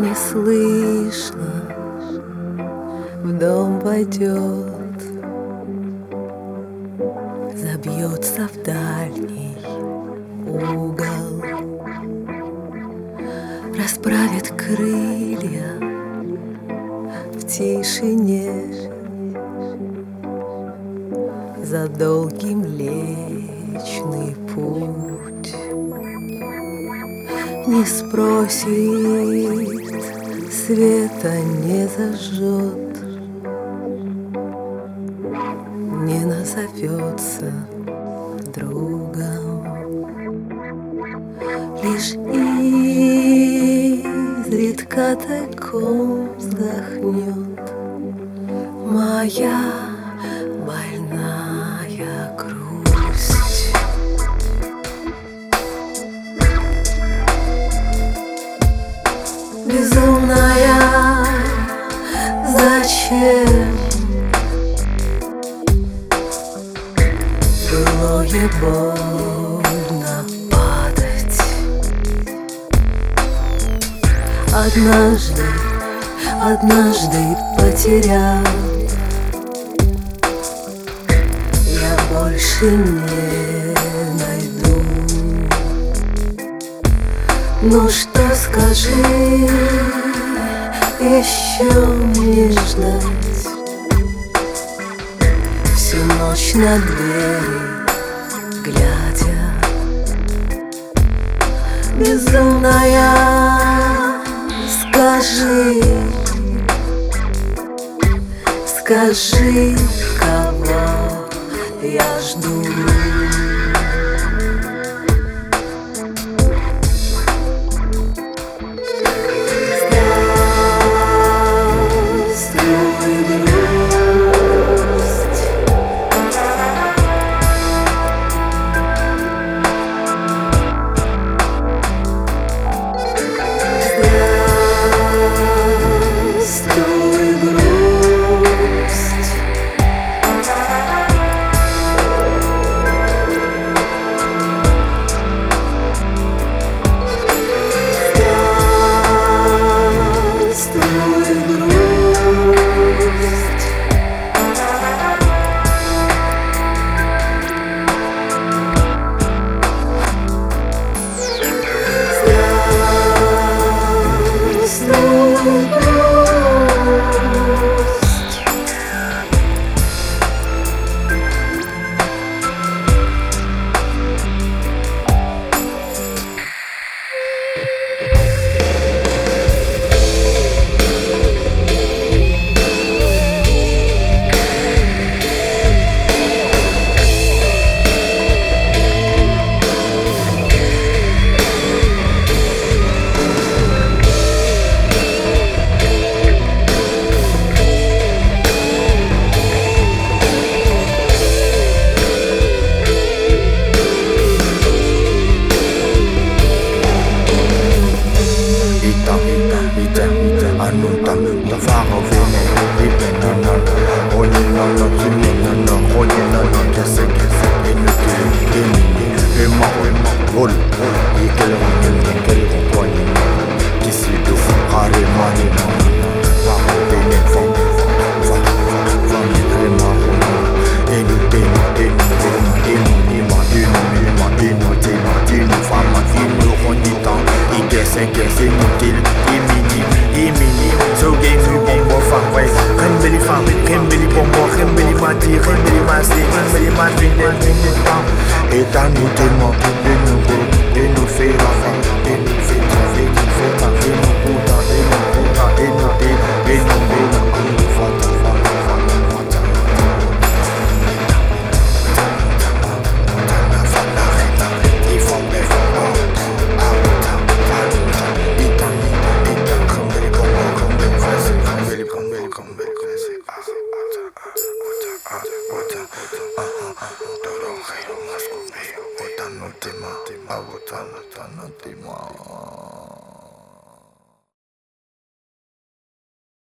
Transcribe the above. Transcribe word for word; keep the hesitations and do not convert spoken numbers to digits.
не слышно, в дом войдет, забьется в дальний угол, расправит крылья в тишине за долгий Млечный Путь. Не спросит, света не зажжет, не назовется другом, лишь изредка тайком вздохнет моя больная грусть. Безумная, зачем былое больно падать? Однажды, однажды потерял, я больше не найду. Ну что, скажи, еще мне ждать? Всю ночь на двери глядя. Безумная, скажи, скажи, кого я жду. Éternellement, et nous, et nous fait la fin, et nous fait, fait, fait, fait, et nous puta, et nous puta, et nous, et nous, et nous, et nous, fata, fata, fata, Autant, autant, autant, autant,